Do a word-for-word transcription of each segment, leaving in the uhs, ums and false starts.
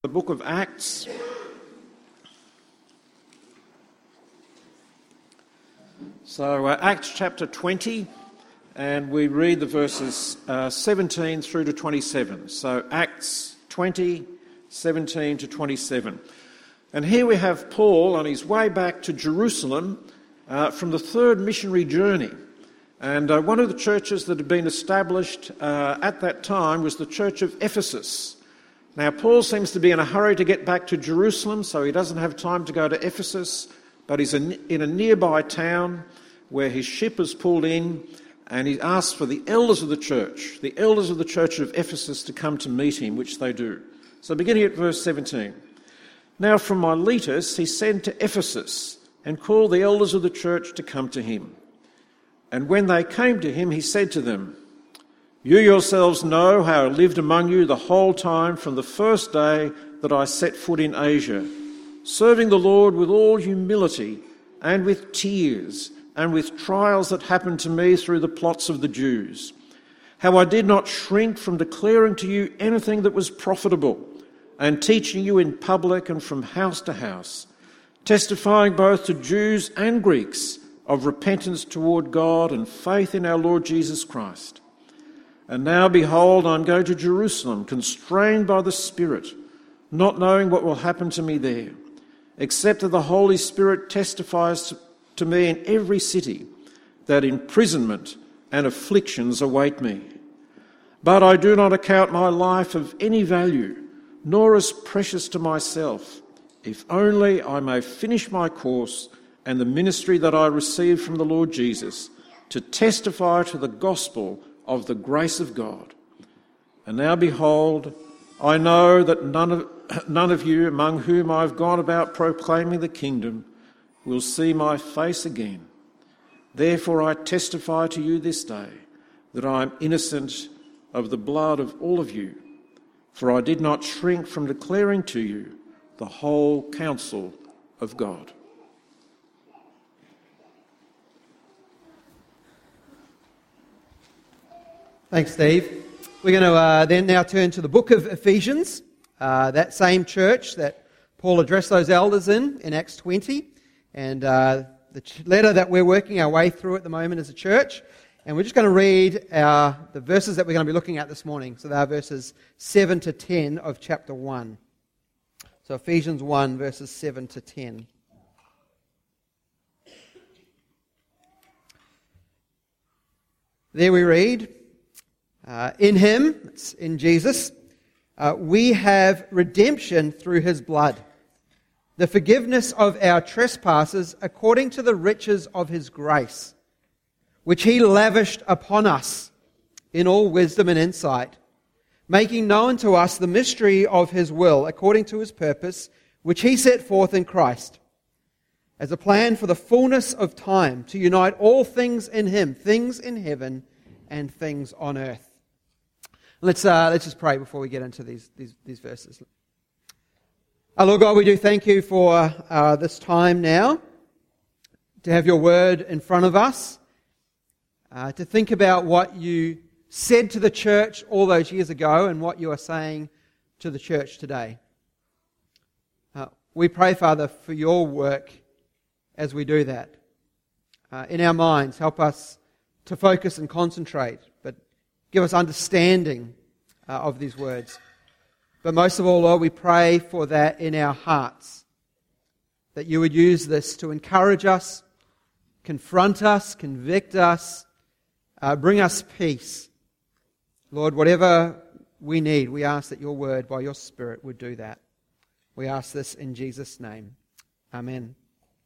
The book of Acts. So uh, Acts chapter twenty, and we read the verses uh, seventeen through to twenty-seven. So Acts twenty, seventeen to twenty-seven. And here we have Paul on his way back to Jerusalem uh, from the third missionary journey. And uh, one of the churches that had been established uh, at that time was the church of Ephesus. Now, Paul seems to be in a hurry to get back to Jerusalem, so he doesn't have time to go to Ephesus, but he's in a nearby town where his ship has pulled in, and he asks for the elders of the church, the elders of the church of Ephesus, to come to meet him, which they do. So beginning at verse seventeen. Now from Miletus he sent to Ephesus, and called the elders of the church to come to him. And when they came to him, he said to them, "You yourselves know how I lived among you the whole time from the first day that I set foot in Asia, serving the Lord with all humility and with tears and with trials that happened to me through the plots of the Jews. How I did not shrink from declaring to you anything that was profitable and teaching you in public and from house to house, testifying both to Jews and Greeks of repentance toward God and faith in our Lord Jesus Christ. And now, behold, I am going to Jerusalem, constrained by the Spirit, not knowing what will happen to me there, except that the Holy Spirit testifies to me in every city that imprisonment and afflictions await me. But I do not account my life of any value, nor as precious to myself, if only I may finish my course and the ministry that I received from the Lord Jesus, to testify to the gospel of the grace of God. And now behold, I know that none of, none of you among whom I have gone about proclaiming the kingdom will see my face again. Therefore I testify to you this day that I am innocent of the blood of all of you, for I did not shrink from declaring to you the whole counsel of God." Thanks, Steve. We're going to uh, then now turn to the book of Ephesians, uh, that same church that Paul addressed those elders in, in Acts twenty, and uh, the ch- letter that we're working our way through at the moment as a church. And we're just going to read our, the verses that we're going to be looking at this morning. So they are verses seven to ten of chapter one. So Ephesians one, verses seven to ten. There we read, Uh, in him, it's in Jesus, uh, we have redemption through his blood, the forgiveness of our trespasses according to the riches of his grace, which he lavished upon us in all wisdom and insight, making known to us the mystery of his will according to his purpose, which he set forth in Christ, as a plan for the fullness of time, to unite all things in him, things in heaven and things on earth. Let's uh, let's just pray before we get into these these, these verses. Our Lord God, we do thank you for uh, this time now, to have your word in front of us, uh, to think about what you said to the church all those years ago and what you are saying to the church today. Uh, we pray, Father, for your work as we do that. Uh, in our minds, help us to focus and concentrate, but give us understanding uh, of these words. But most of all, Lord, we pray for that in our hearts, that you would use this to encourage us, confront us, convict us, uh, bring us peace. Lord, whatever we need, we ask that your word, by your Spirit, would do that. We ask this in Jesus' name. Amen.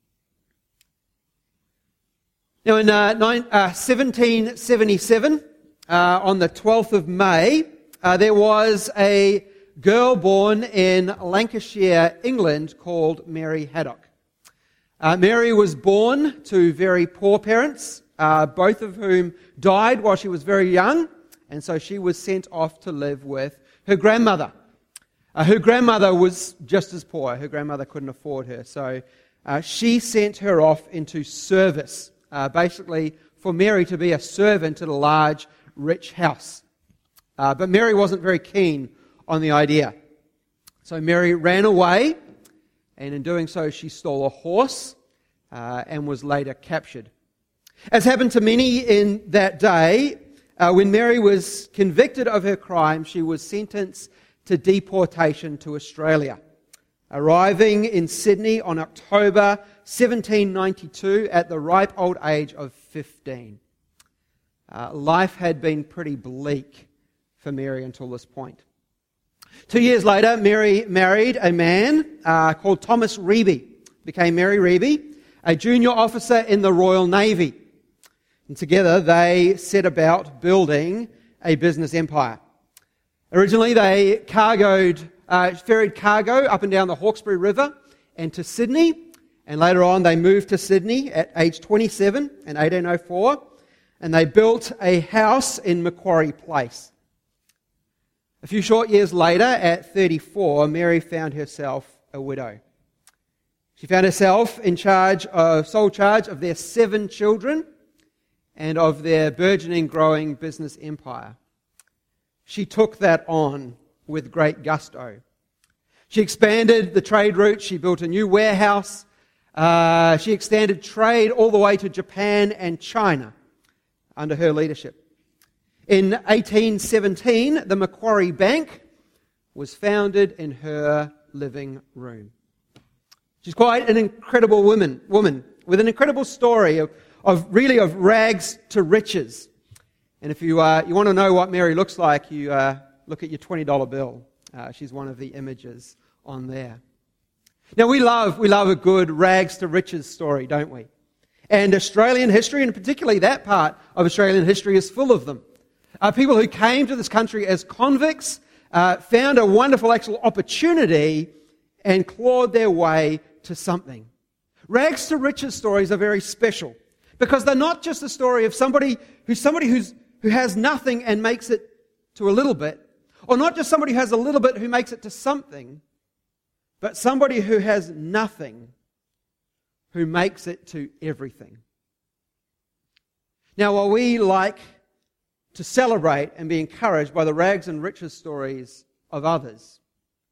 Now in uh, nine, uh, seventeen seventy-seven, Uh, on the twelfth of May, uh, there was a girl born in Lancashire, England, called Mary Haddock. Uh, Mary was born to very poor parents, uh, both of whom died while she was very young, and so she was sent off to live with her grandmother. Uh, her grandmother was just as poor. Her grandmother couldn't afford her, so uh, she sent her off into service, uh, basically for Mary to be a servant at a large rich house. Uh, but Mary wasn't very keen on the idea. So Mary ran away, and in doing so she stole a horse uh, and was later captured. As happened to many in that day, uh, when Mary was convicted of her crime, she was sentenced to deportation to Australia, arriving in Sydney on October seventeen ninety-two at the ripe old age of fifteen. Uh, life had been pretty bleak for Mary until this point. Two years later, Mary married a man uh, called Thomas Reeby, became Mary Reeby, a junior officer in the Royal Navy. And together they set about building a business empire. Originally they cargoed, uh, ferried cargo up and down the Hawkesbury River and to Sydney, and later on they moved to Sydney at age twenty-seven in eighteen oh four, and they built a house in Macquarie Place. A few short years later, at thirty-four, Mary found herself a widow. She found herself in charge of, sole charge of their seven children and of their burgeoning, growing business empire. She took that on with great gusto. She expanded the trade route. She built a new warehouse. Uh, she extended trade all the way to Japan and China under her leadership. In eighteen seventeen, the Macquarie Bank was founded in her living room. She's quite an incredible woman, woman with an incredible story of, of really of rags to riches. And if you uh, you want to know what Mary looks like, you uh, look at your twenty dollar bill. Uh, she's one of the images on there. Now we love we love a good rags to riches story, don't we? And Australian history, and particularly that part of Australian history, is full of them. Uh, people who came to this country as convicts, uh, found a wonderful actual opportunity and clawed their way to something. Rags to riches stories are very special because they're not just a story of somebody who's somebody who's who has nothing and makes it to a little bit, or not just somebody who has a little bit who makes it to something, but somebody who has nothing who makes it to everything. Now, while we like to celebrate and be encouraged by the rags and riches stories of others,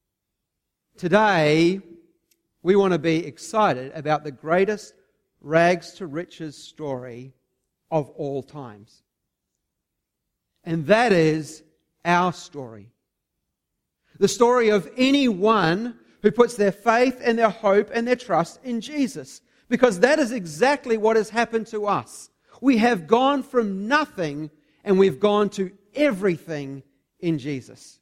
today we want to be excited about the greatest rags to riches story of all times. And that is our story. The story of anyone who puts their faith and their hope and their trust in Jesus. Because that is exactly what has happened to us. We have gone from nothing and we've gone to everything in Jesus.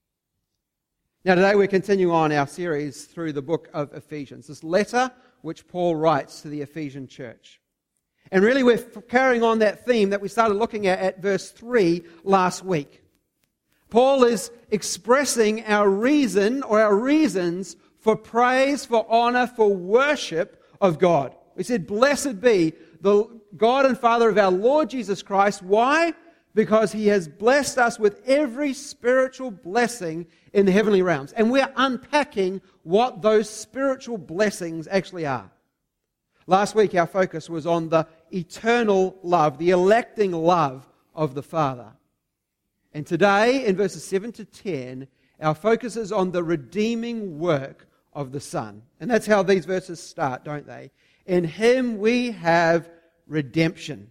Now today we're continuing on our series through the book of Ephesians, this letter which Paul writes to the Ephesian church. And really we're carrying on that theme that we started looking at at verse three last week. Paul is expressing our reason or our reasons for praise, for honor, for worship of God. We said, blessed be the God and Father of our Lord Jesus Christ. Why? Because He has blessed us with every spiritual blessing in the heavenly realms. And we're unpacking what those spiritual blessings actually are. Last week our focus was on the eternal love, the electing love of the Father. And today in verses seven to ten, our focus is on the redeeming work of the Son. And that's how these verses start, don't they? In Him we have redemption.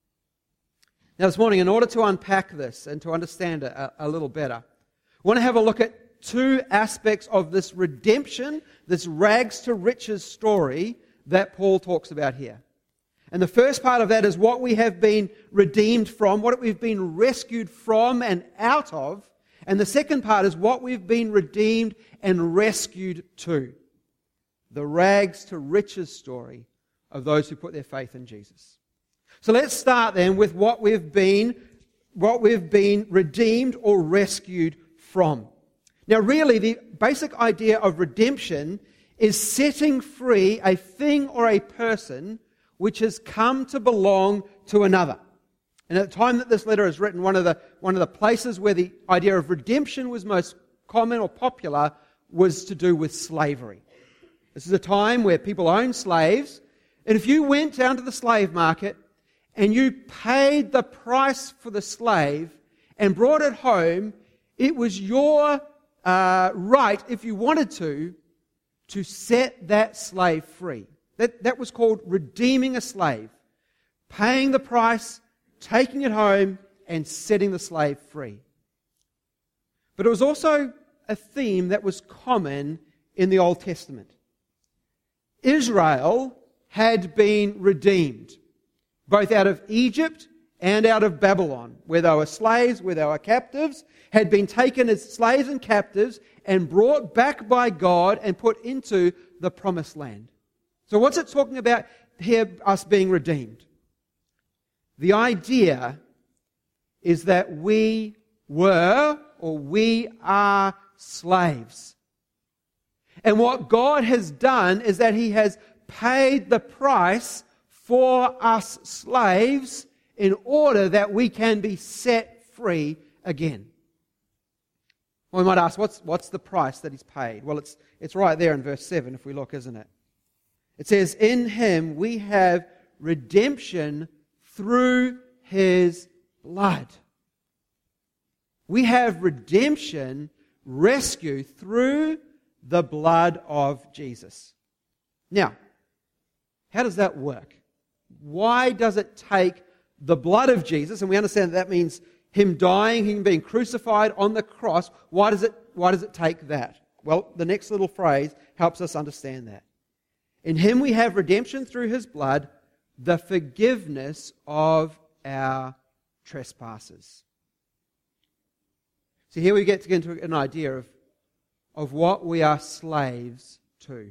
Now this morning, in order to unpack this and to understand it a, a little better, I want to have a look at two aspects of this redemption, this rags to riches story that Paul talks about here. And the first part of that is what we have been redeemed from, what we've been rescued from and out of. And the second part is what we've been redeemed and rescued to. The rags to riches story of those who put their faith in Jesus. So let's start then with what we've been, what we've been redeemed or rescued from. Now really the basic idea of redemption is setting free a thing or a person which has come to belong to another. And at the time that this letter is written, one of the one of the places where the idea of redemption was most common or popular was to do with slavery. This is a time where people owned slaves, and if you went down to the slave market and you paid the price for the slave and brought it home, it was your uh, right, if you wanted to, to set that slave free. That, that was called redeeming a slave. Paying the price, taking it home, and setting the slave free. But it was also a theme that was common in the Old Testament. Israel had been redeemed, both out of Egypt and out of Babylon, where they were slaves, where they were captives, had been taken as slaves and captives and brought back by God and put into the promised land. So what's it talking about here, us being redeemed? The idea is that we were, or we are, slaves. And what God has done is that He has paid the price for us slaves in order that we can be set free again. Well, we might ask, what's, what's the price that He's paid? Well, it's, it's right there in verse seven if we look, isn't it? It says, in Him we have redemption through His blood. We have redemption, rescue through the blood of Jesus. Now, how does that work? Why does it take the blood of Jesus, and we understand that, that means Him dying, Him being crucified on the cross. Why does it, why does it take that? Well, the next little phrase helps us understand that. In Him we have redemption through His blood, the forgiveness of our trespasses. So here we get to get into an idea of, of what we are slaves to.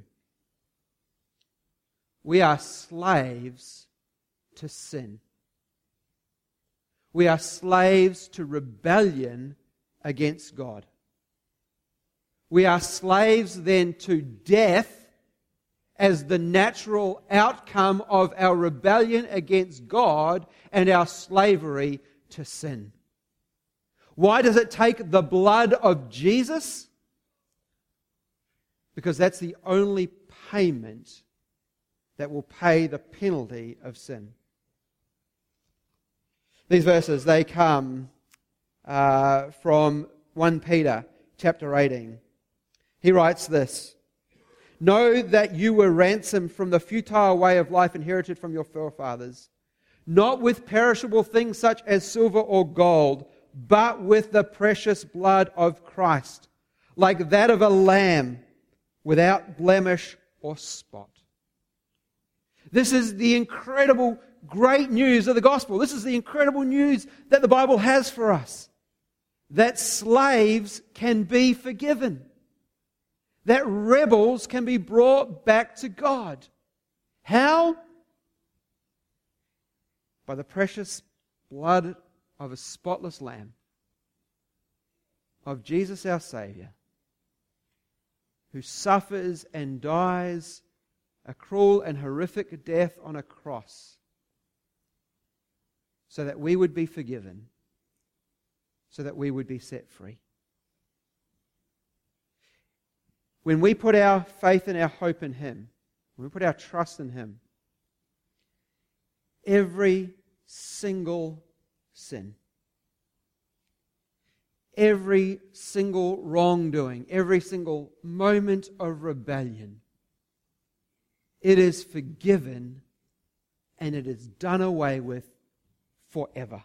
We are slaves to sin. We are slaves to rebellion against God. We are slaves then to death as the natural outcome of our rebellion against God and our slavery to sin. Why does it take the blood of Jesus? Because that's the only payment that will pay the penalty of sin. These verses, they come uh, from First Peter chapter eighteen. He writes this, know that you were ransomed from the futile way of life inherited from your forefathers, not with perishable things such as silver or gold, but with the precious blood of Christ, like that of a lamb, without blemish or spot. This is the incredible, great news of the gospel. This is the incredible news that the Bible has for us. That slaves can be forgiven. That rebels can be brought back to God. How? By the precious blood of a spotless lamb, of Jesus our Saviour, who suffers and dies a cruel and horrific death on a cross so that we would be forgiven, so that we would be set free. When we put our faith and our hope in Him, when we put our trust in Him, every single sin, every single wrongdoing, every single moment of rebellion, it is forgiven and it is done away with forever.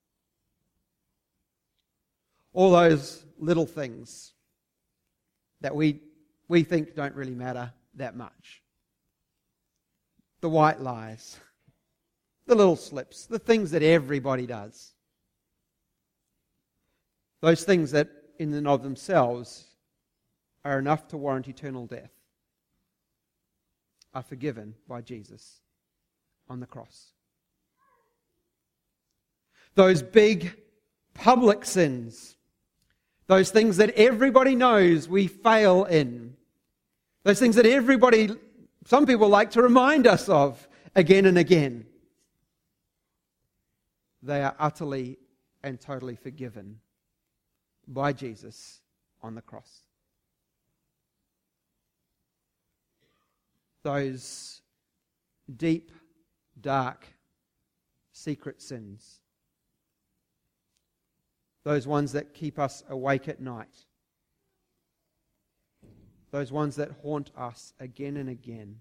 All those little things that we we think don't really matter that much. The white lies, the little slips, the things that everybody does. Those things that in and of themselves are enough to warrant eternal death are forgiven by Jesus on the cross. Those big public sins, those things that everybody knows we fail in, those things that everybody, some people like to remind us of again and again, they are utterly and totally forgiven by Jesus on the cross. Those deep, dark, secret sins, those ones that keep us awake at night, those ones that haunt us again and again,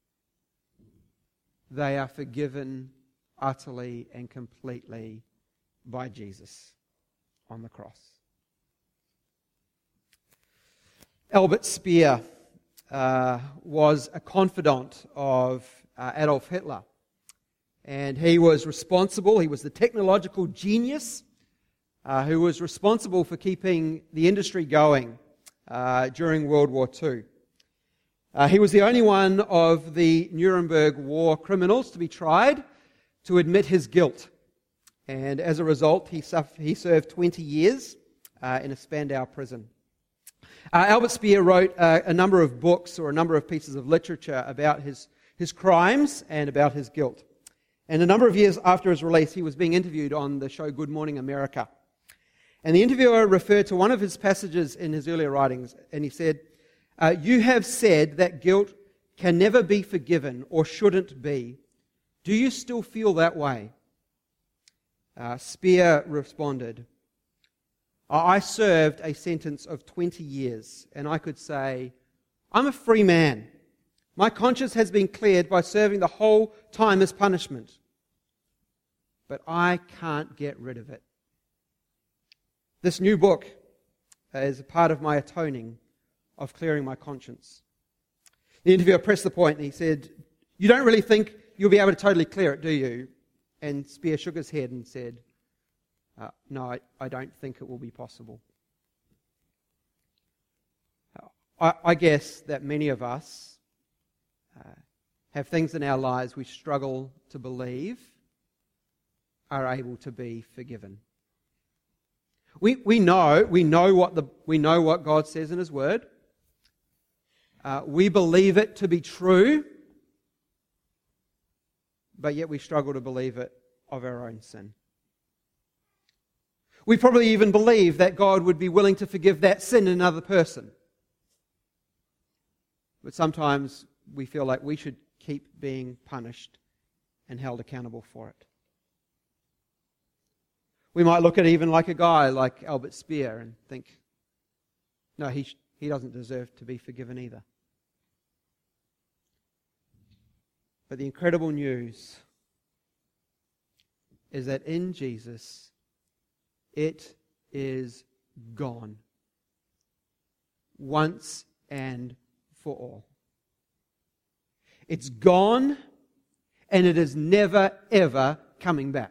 they are forgiven utterly and completely by Jesus on the cross. Albert Speer uh, was a confidant of uh, Adolf Hitler. And he was responsible, he was the technological genius uh, who was responsible for keeping the industry going uh, during World War Two. Uh, he was the only one of the Nuremberg war criminals to be tried to admit his guilt. And as a result, he, suffered, he served twenty years uh, in a Spandau prison. Uh, Albert Speer wrote uh, a number of books or a number of pieces of literature about his, his crimes and about his guilt. And a number of years after his release, he was being interviewed on the show Good Morning America. And the interviewer referred to one of his passages in his earlier writings, and he said, uh, "You have said that guilt can never be forgiven or shouldn't be. Do you still feel that way?" Uh, Speer responded, "I served a sentence of twenty years, and I could say, I'm a free man. My conscience has been cleared by serving the whole time as punishment. But I can't get rid of it. This new book is a part of my atoning of clearing my conscience." The interviewer pressed the point and he said, "You don't really think you'll be able to totally clear it, do you?" And Speer shook his head and said, uh, "No, I, I don't think it will be possible." I, I guess that many of us uh, have things in our lives we struggle to believe are able to be forgiven. We we know we know what the we know what God says in His Word. Uh, we believe it to be true, but yet we struggle to believe it of our own sin. We probably even believe that God would be willing to forgive that sin in another person, but sometimes we feel like we should keep being punished and held accountable for it. We might look at even like a guy like Albert Speer and think, no, he, he doesn't deserve to be forgiven either. But the incredible news is that in Jesus, it is gone. Once and for all. It's gone, and it is never, ever coming back.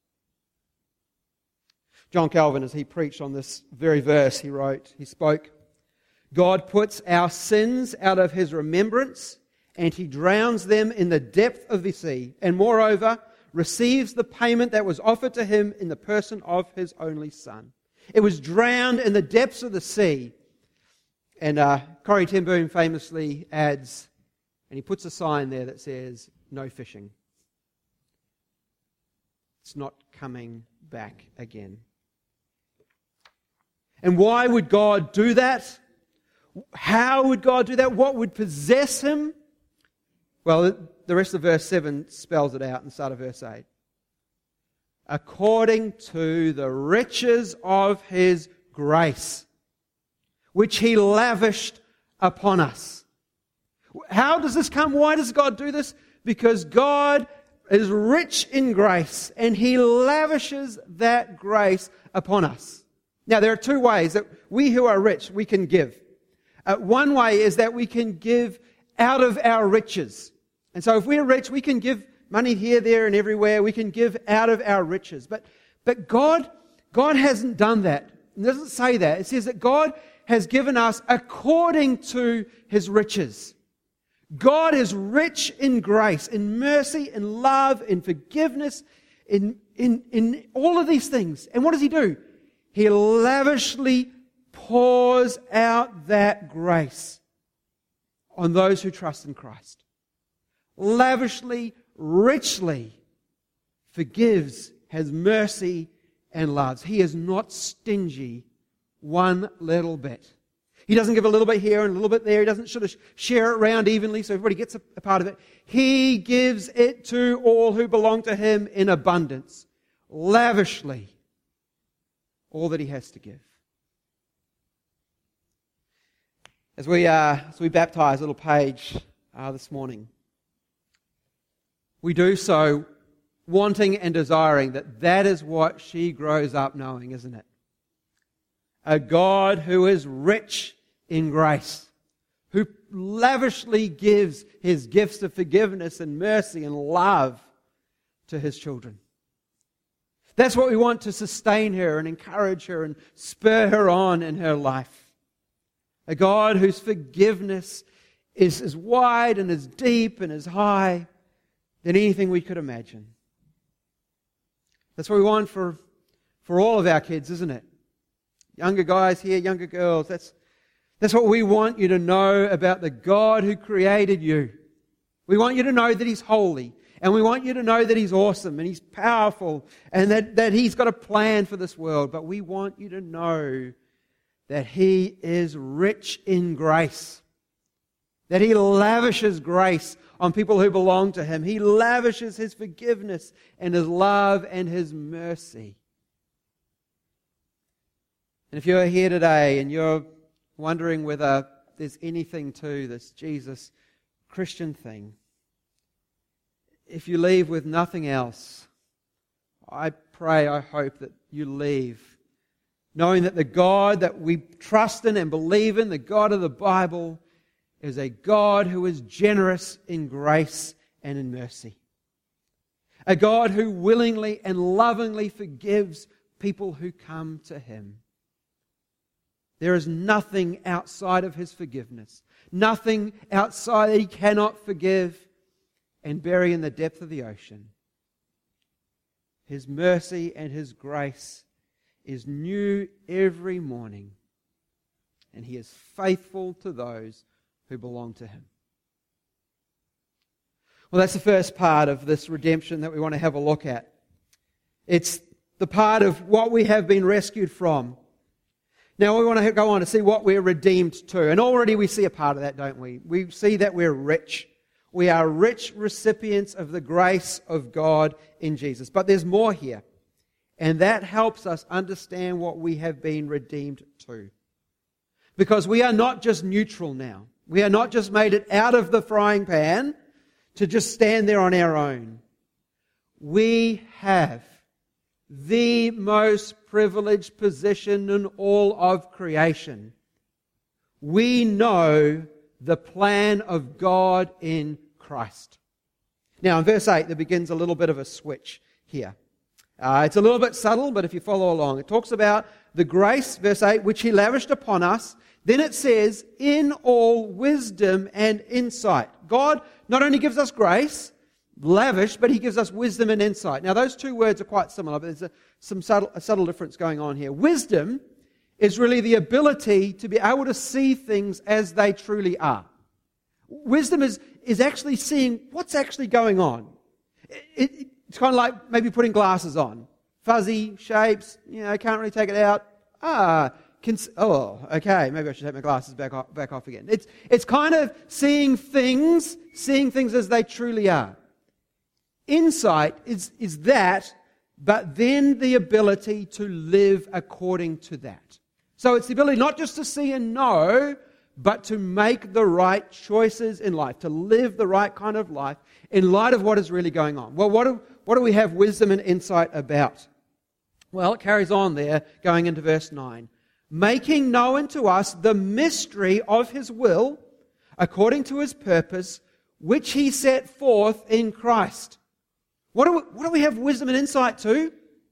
John Calvin, as he preached on this very verse, he wrote, he spoke, "God puts our sins out of His remembrance, and He drowns them in the depth of the sea, and moreover, receives the payment that was offered to Him in the person of His only Son." It was drowned in the depths of the sea. And uh, Corrie ten Boom famously adds, and he puts a sign there that says, "No fishing." It's not coming back again. And why would God do that? How would God do that? What would possess Him? Well, the rest of verse seven spells it out in the start of verse eight. "According to the riches of His grace, which He lavished upon us." How does this come? Why does God do this? Because God is rich in grace, and He lavishes that grace upon us. Now, there are two ways that we who are rich, we can give. Uh, one way is that we can give out of our riches. And so if we're rich, we can give money here, there, and everywhere. We can give out of our riches. But, but God, God hasn't done that. It doesn't say that. It says that God has given us according to His riches. God is rich in grace, in mercy, in love, in forgiveness, in, in, in all of these things. And what does He do? He lavishly pours out that grace on those who trust in Christ. Lavishly, richly forgives, has mercy, and loves. He is not stingy one little bit. He doesn't give a little bit here and a little bit there. He doesn't sort of share it around evenly so everybody gets a, a part of it. He gives it to all who belong to Him in abundance, lavishly, all that He has to give. As we, uh, as we baptise little Paige uh, this morning, we do so wanting and desiring that that is what she grows up knowing, isn't it? A God who is rich in grace, who lavishly gives His gifts of forgiveness and mercy and love to His children. That's what we want to sustain her and encourage her and spur her on in her life. A God whose forgiveness is as wide and as deep and as high than anything we could imagine. That's what we want for, for all of our kids, isn't it? Younger guys here, younger girls, that's, that's what we want you to know about the God who created you. We want you to know that He's holy, and we want you to know that He's awesome and He's powerful and that, that He's got a plan for this world. But we want you to know that He is rich in grace, that He lavishes grace on people who belong to Him. He lavishes His forgiveness and His love and His mercy. And if you're here today and you're wondering whether there's anything to this Jesus Christian thing, if you leave with nothing else, I pray, I hope that you leave knowing that the God that we trust in and believe in, the God of the Bible, is a God who is generous in grace and in mercy. A God who willingly and lovingly forgives people who come to Him. There is nothing outside of His forgiveness, nothing outside that He cannot forgive and bury in the depth of the ocean. His mercy and His grace is new every morning, and He is faithful to those who belong to Him. Well, that's the first part of this redemption that we want to have a look at. It's the part of what we have been rescued from. Now we want to go on to see what we're redeemed to. And already we see a part of that, don't we? We see that we're rich. We are rich recipients of the grace of God in Jesus. But there's more here. And that helps us understand what we have been redeemed to. Because we are not just neutral now. We are not just made it out of the frying pan to just stand there on our own. We have the most privileged position in all of creation. We know the plan of God in Christ. Now in verse eight there begins a little bit of a switch here. Uh, it's a little bit subtle, but if you follow along, it talks about the grace, verse eight, which He lavished upon us. Then it says, in all wisdom and insight. God not only gives us grace, lavish, but He gives us wisdom and insight. Now those two words are quite similar, but there's a, some subtle, a subtle difference going on here. Wisdom is really the ability to be able to see things as they truly are. Wisdom is, is actually seeing what's actually going on. It, it, it's kind of like maybe putting glasses on. Fuzzy shapes, you know, can't really take it out. Ah, can, oh, okay, maybe I should take my glasses back off, back off again. It's, it's kind of seeing things, seeing things as they truly are. Insight is, is that, but then the ability to live according to that. So it's the ability not just to see and know, but to make the right choices in life, to live the right kind of life in light of what is really going on. Well, what do, what do we have wisdom and insight about? Well, it carries on there, going into verse nine. Making known to us the mystery of His will, according to His purpose, which He set forth in Christ. What do we, what do we have wisdom and insight to?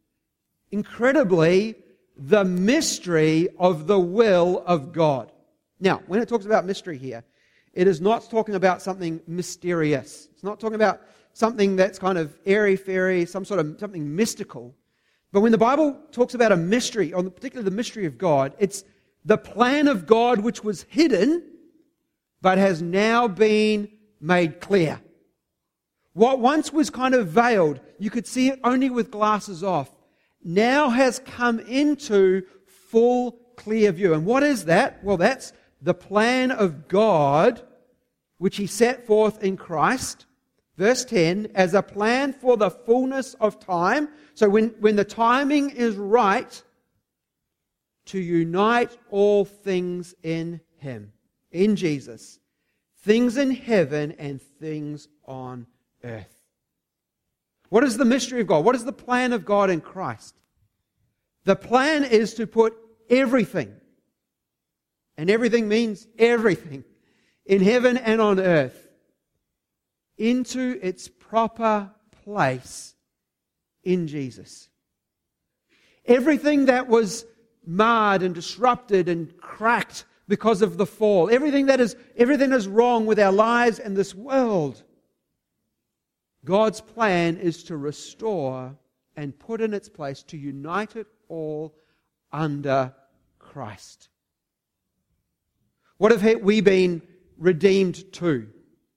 Incredibly, the mystery of the will of God. Now, when it talks about mystery here, it is not talking about something mysterious. It's not talking about something that's kind of airy-fairy, some sort of something mystical. But when the Bible talks about a mystery, or particularly the mystery of God, it's the plan of God which was hidden, but has now been made clear. What once was kind of veiled, you could see it only with glasses off, now has come into full clear view. And what is that? Well, that's the plan of God which He set forth in Christ. Verse ten, as a plan for the fullness of time. So when, when the timing is right, to unite all things in Him. in Jesus, things in heaven and things on earth. What is the mystery of God? What is the plan of God in Christ? The plan is to put everything, and everything means everything, in heaven and on earth, into its proper place in Jesus. Everything that was marred and disrupted and cracked because of the fall, everything that is everything that is wrong with our lives and this world, God's plan is to restore and put in its place, to unite it all under Christ. What have we been redeemed to?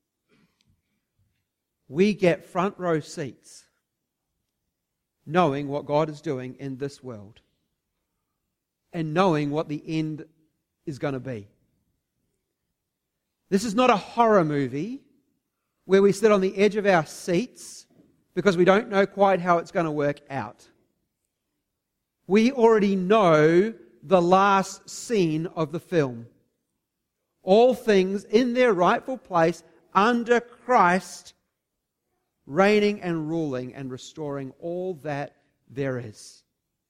We get front row seats knowing what God is doing in this world and knowing what the end is going to be. This is not a horror movie where we sit on the edge of our seats because we don't know quite how it's going to work out. We already know the last scene of the film. All things in their rightful place under Christ, reigning and ruling and restoring all that there is.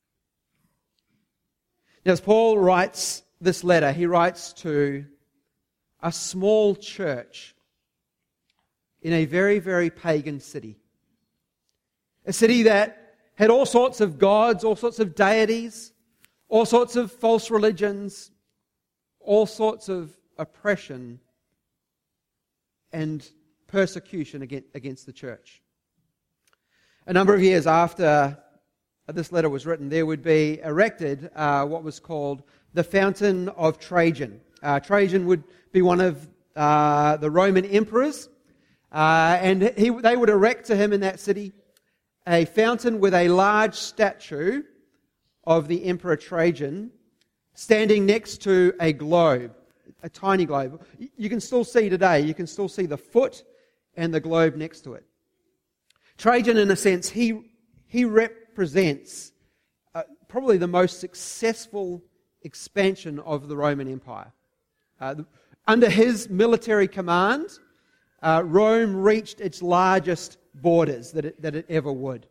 Now, as Paul writes this letter, he writes to a small church in a very, very pagan city. A city that had all sorts of gods, all sorts of deities, all sorts of false religions, all sorts of oppression and persecution against the church. A number of years after this letter was written, there would be erected uh, what was called the Fountain of Trajan. Uh, Trajan would be one of uh, the Roman emperors, uh, and he, they would erect to him in that city a fountain with a large statue of the Emperor Trajan standing next to a globe, a tiny globe. You can still see today, you can still see the foot and the globe next to it. Trajan, in a sense, he, he represents uh, probably the most successful expansion of the Roman Empire. Uh, the, under his military command, uh, Rome reached its largest borders that it, that it ever would.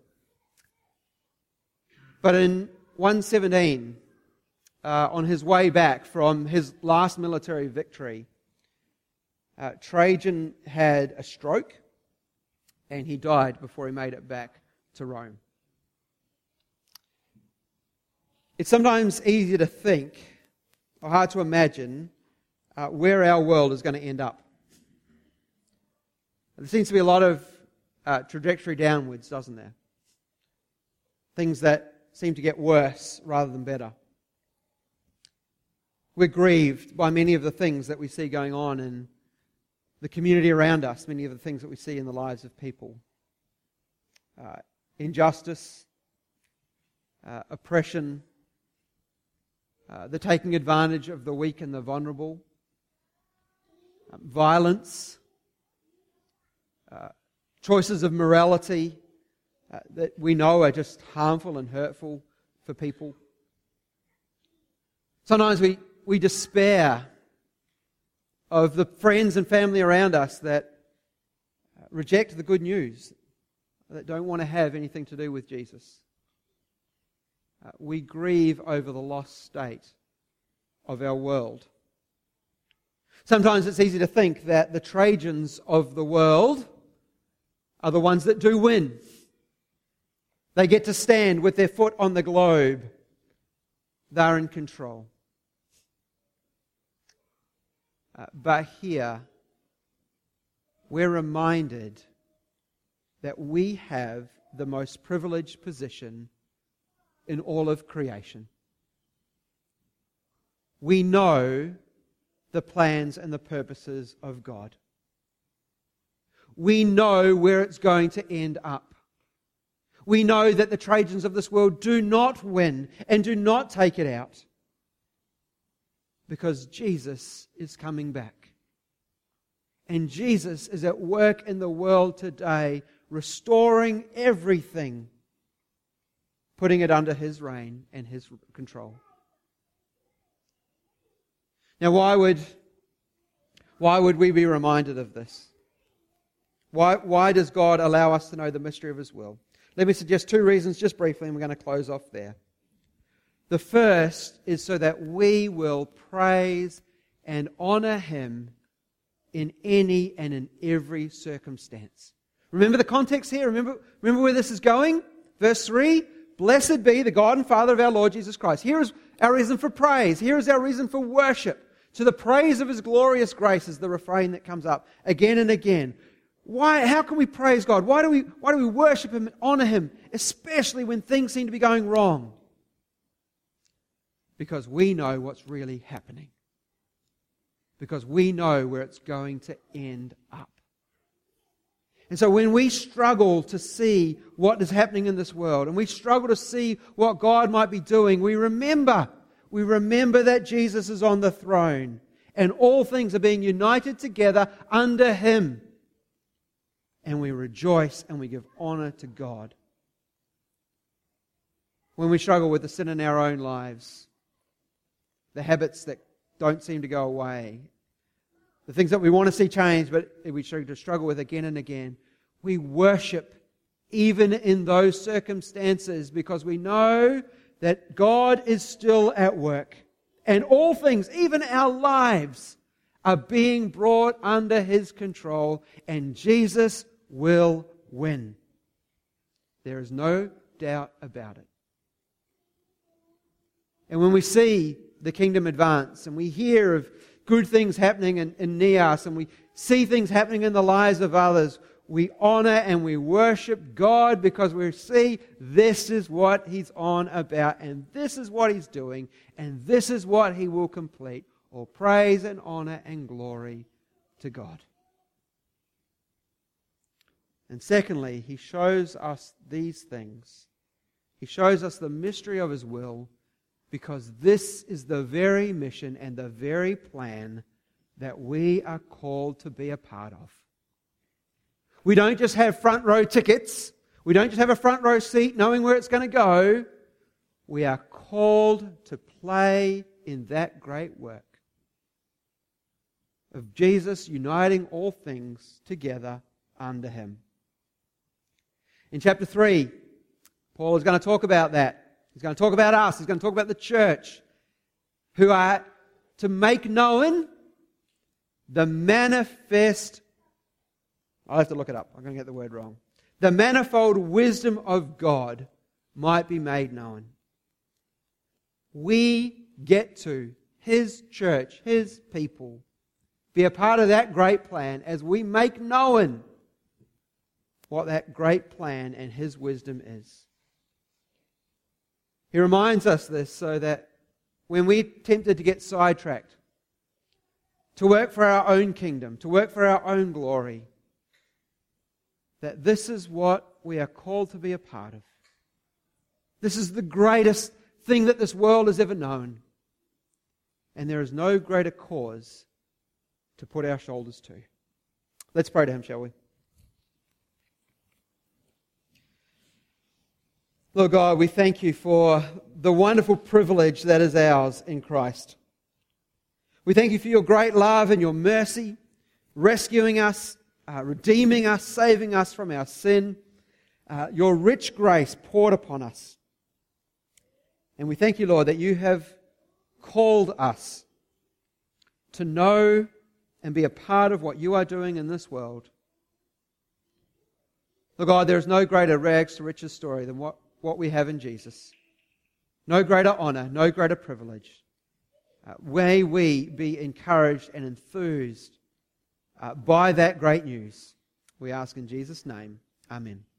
But in one seventeen, uh, on his way back from his last military victory, uh, Trajan had a stroke and he died before he made it back to Rome. It's sometimes easy to think, or hard to imagine, uh, where our world is going to end up. There seems to be a lot of uh, trajectory downwards, doesn't there? Things that seem to get worse rather than better. We're grieved by many of the things that we see going on in the community around us, many of the things that we see in the lives of people. Uh, injustice, uh, oppression, uh, the taking advantage of the weak and the vulnerable, um, violence, uh, choices of morality uh, that we know are just harmful and hurtful for people. Sometimes we, we despair of the friends and family around us that reject the good news, that don't want to have anything to do with Jesus. Uh, we grieve over the lost state of our world. Sometimes it's easy to think that the Trajans of the world are the ones that do win. They get to stand with their foot on the globe. They're in control. Uh, but here, we're reminded that we have the most privileged position in all of creation. We know the plans and the purposes of God. We know where it's going to end up. We know that the Trajans of this world do not win and do not take it out, because Jesus is coming back. And Jesus is at work in the world today, restoring everything, putting it under His reign and His control. Now, why would Why would we be reminded of this? Why, why does God allow us to know the mystery of His will? Let me suggest two reasons just briefly, and we're going to close off there. The first is so that we will praise and honour Him in any and in every circumstance. Remember the context here? Remember, remember where this is going? Verse three, blessed be the God and Father of our Lord Jesus Christ. Here is our reason for praise. Here is our reason for worship. To the praise of His glorious grace is the refrain that comes up again and again. Why? How can we praise God? Why do we, why do we worship Him and honour Him, especially when things seem to be going wrong? Because we know what's really happening. Because we know where it's going to end up. And so when we struggle to see what is happening in this world, and we struggle to see what God might be doing, we remember, we remember that Jesus is on the throne, and all things are being united together under Him. And we rejoice and we give honour to God. When we struggle with the sin in our own lives, the habits that don't seem to go away, the things that we want to see change, but we struggle with again and again, we worship even in those circumstances because we know that God is still at work. And all things, even our lives, are being brought under His control, and Jesus will win. There is no doubt about it. And when we see the kingdom advance, and we hear of good things happening in, in Neas, and we see things happening in the lives of others, we honour and we worship God because we see this is what He's on about, and this is what He's doing, and this is what He will complete. All praise and honour and glory to God. And secondly, He shows us these things. He shows us the mystery of His will, because this is the very mission and the very plan that we are called to be a part of. We don't just have front row tickets. We don't just have a front row seat knowing where it's going to go. We are called to play in that great work of Jesus uniting all things together under Him. In chapter three, Paul is going to talk about that. He's going to talk about us. He's going to talk about the church, who are to make known the manifest, I'll have to look it up. I'm going to get the word wrong. The manifold wisdom of God might be made known. We get to, His church, His people, be a part of that great plan as we make known what that great plan and His wisdom is. He reminds us this so that when we're tempted to get sidetracked, to work for our own kingdom, to work for our own glory, that this is what we are called to be a part of. This is the greatest thing that this world has ever known. And there is no greater cause to put our shoulders to. Let's pray to Him, shall we? Lord God, we thank You for the wonderful privilege that is ours in Christ. We thank You for Your great love and Your mercy, rescuing us, uh, redeeming us, saving us from our sin, uh, Your rich grace poured upon us. And we thank You, Lord, that You have called us to know and be a part of what You are doing in this world. Lord God, there is no greater rags to riches story than what what we have in Jesus. No greater honour, no greater privilege. Uh, may we be encouraged and enthused uh, by that great news. We ask in Jesus' name. Amen.